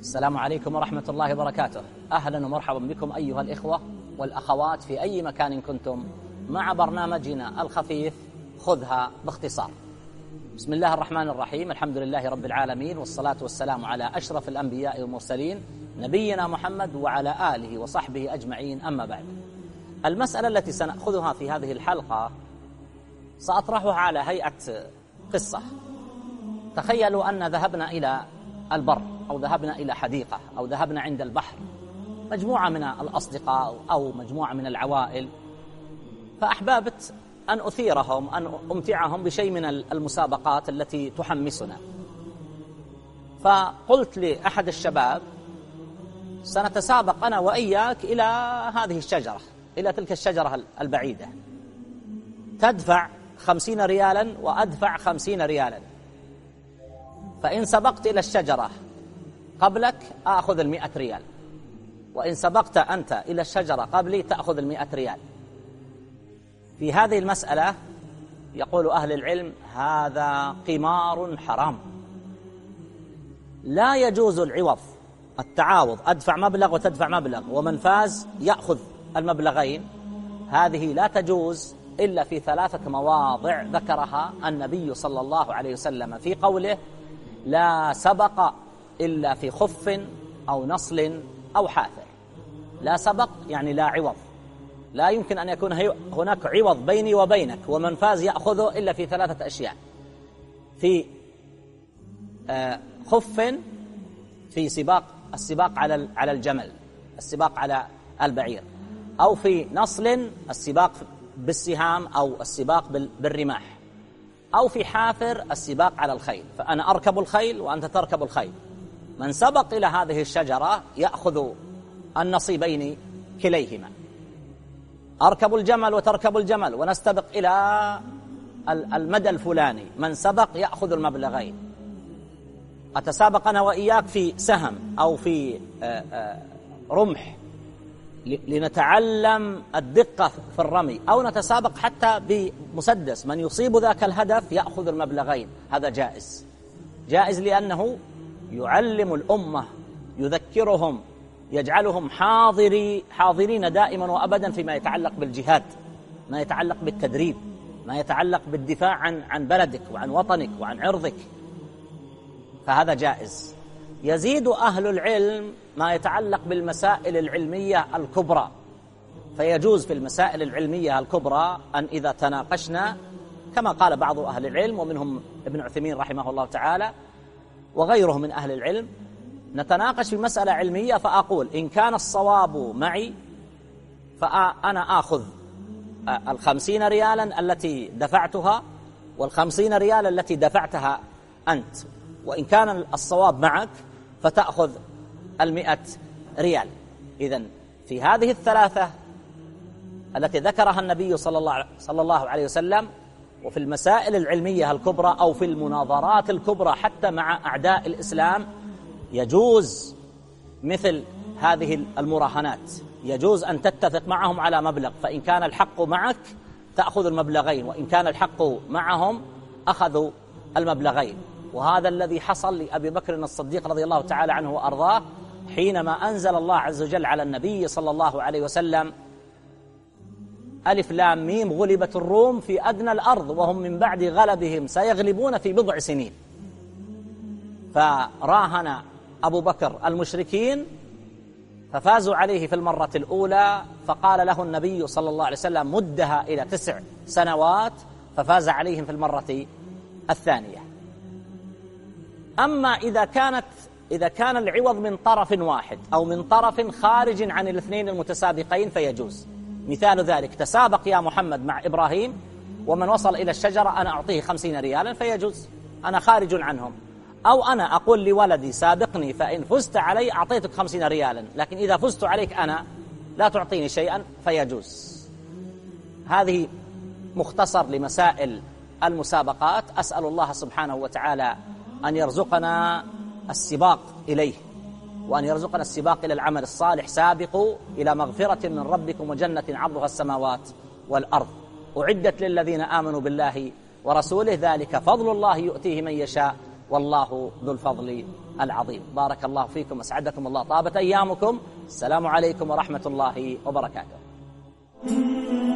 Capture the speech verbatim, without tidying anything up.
السلام عليكم ورحمة الله وبركاته. أهلا ومرحبا بكم أيها الإخوة والأخوات في أي مكان كنتم مع برنامجنا الخفيف خذها باختصار. بسم الله الرحمن الرحيم، الحمد لله رب العالمين، والصلاة والسلام على أشرف الأنبياء والمرسلين نبينا محمد وعلى آله وصحبه أجمعين. أما بعد، المسألة التي سنأخذها في هذه الحلقة سأطرحها على هيئة قصة. تخيلوا أن ذهبنا إلى البر أو ذهبنا إلى حديقة أو ذهبنا عند البحر، مجموعة من الأصدقاء أو مجموعة من العوائل، فأحببت أن أثيرهم أن أمتعهم بشيء من المسابقات التي تحمسنا. فقلت لأحد الشباب: سنتسابق أنا وإياك إلى هذه الشجرة، إلى تلك الشجرة البعيدة، تدفع خمسين ريالا وأدفع خمسين ريالا، فإن سبقت إلى الشجرة قبلك أخذ المئة ريال، وإن سبقت أنت إلى الشجرة قبلي تأخذ المئة ريال. في هذه المسألة يقول أهل العلم: هذا قمار حرام، لا يجوز العوض، التعاوض، أدفع مبلغ وتدفع مبلغ ومن فاز يأخذ المبلغين. هذه لا تجوز إلا في ثلاثة مواضع ذكرها النبي صلى الله عليه وسلم في قوله: لا سبق إلا في خف أو نصل أو حافر. لا سبق يعني لا عوض، لا يمكن أن يكون هناك عوض بيني وبينك ومن فاز يأخذه إلا في ثلاثة أشياء: في خف، في سباق، السباق على على الجمل، السباق على البعير، أو في نصل، السباق بالسهام أو السباق بالرماح، أو في حافر، السباق على الخيل. فأنا أركب الخيل وأنت تركب الخيل، من سبق إلى هذه الشجرة يأخذ النصيبين كليهما. أركب الجمل وتركب الجمل ونستبق إلى المدى الفلاني، من سبق يأخذ المبلغين. أتسابق أنا وإياك في سهم أو في رمح لنتعلم الدقة في الرمي، أو نتسابق حتى بمسدس، من يصيب ذاك الهدف يأخذ المبلغين. هذا جائز، جائز لأنه يعلم الأمة، يذكرهم، يجعلهم حاضري حاضرين دائما وأبدا فيما يتعلق بالجهاد، ما يتعلق بالتدريب، ما يتعلق بالدفاع عن عن بلدك وعن وطنك وعن عرضك، فهذا جائز. يزيد أهل العلم ما يتعلق بالمسائل العلمية الكبرى، فيجوز في المسائل العلمية الكبرى أن إذا تناقشنا، كما قال بعض أهل العلم ومنهم ابن عثيمين رحمه الله تعالى وغيره من أهل العلم، نتناقش في مسألة علمية فأقول: إن كان الصواب معي فأنا آخذ الخمسين ريالا التي دفعتها والخمسين ريالا التي دفعتها أنت، وإن كان الصواب معك فتأخذ المئة ريال. إذن في هذه الثلاثة التي ذكرها النبي صلى الله صلى الله عليه وسلم، وفي المسائل العلمية الكبرى أو في المناظرات الكبرى حتى مع أعداء الإسلام، يجوز مثل هذه المراهنات، يجوز أن تتفق معهم على مبلغ، فإن كان الحق معك تأخذ المبلغين، وإن كان الحق معهم أخذوا المبلغين. وهذا الذي حصل لأبي بكر الصديق رضي الله تعالى عنه وأرضاه حينما أنزل الله عز وجل على النبي صلى الله عليه وسلم: ألف لام ميم غلبت الروم في أدنى الأرض وهم من بعد غلبهم سيغلبون في بضع سنين. فراهن أبو بكر المشركين ففازوا عليه في المرة الأولى، فقال له النبي صلى الله عليه وسلم: مدها إلى تسع سنوات، ففاز عليهم في المرة الثانية. أما إذا كانت إذا كان العوض من طرف واحد أو من طرف خارج عن الاثنين المتسابقين فيجوز. مثال ذلك: تسابق يا محمد مع إبراهيم، ومن وصل إلى الشجرة أنا أعطيه خمسين ريالا فيجوز، أنا خارج عنهم. أو أنا أقول لولدي: سابقني فإن فزت علي أعطيتك خمسين ريالا، لكن إذا فزت عليك أنا لا تعطيني شيئا، فيجوز. هذه مختصر لمسائل المسابقات. أسأل الله سبحانه وتعالى أن يرزقنا السباق إليه، وأن يرزقنا السباق إلى العمل الصالح. سابقوا إلى مغفرة من ربكم وجنة عرضها السماوات والأرض أعدت للذين آمنوا بالله ورسوله، ذلك فضل الله يؤتيه من يشاء والله ذو الفضل العظيم. بارك الله فيكم، أسعدكم الله، طابت أيامكم. السلام عليكم ورحمة الله وبركاته.